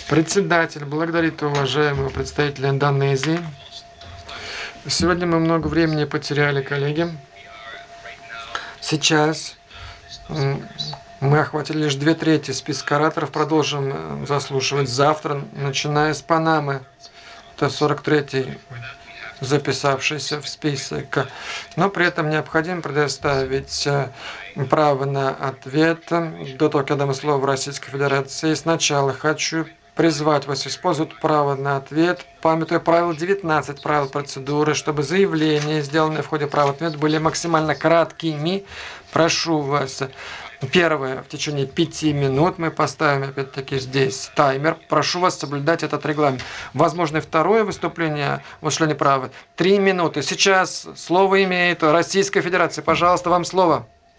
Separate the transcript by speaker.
Speaker 1: Председатель благодарит уважаемого представителя Индонезии. Сегодня мы много времени потеряли, коллеги. Сейчас мы охватили лишь 2/3 списка ораторов. Продолжим заслушивать завтра, начиная с Панамы. Это 43-й записавшийся в список. Но при этом необходимо предоставить право на ответ до того, когда мы слово в Российской Федерации. Сначала хочу призвать вас использовать право на ответ, памятуя правило 19 правил процедуры, чтобы заявления, сделанные в ходе права ответа, были максимально краткими. Прошу вас. Первое, в течение 5 минут мы поставим, опять-таки, здесь таймер. Прошу вас соблюдать этот регламент. Возможно, второе выступление в осуществлении права 3 минуты. Сейчас слово имеет Российская Федерация. Пожалуйста, вам слово.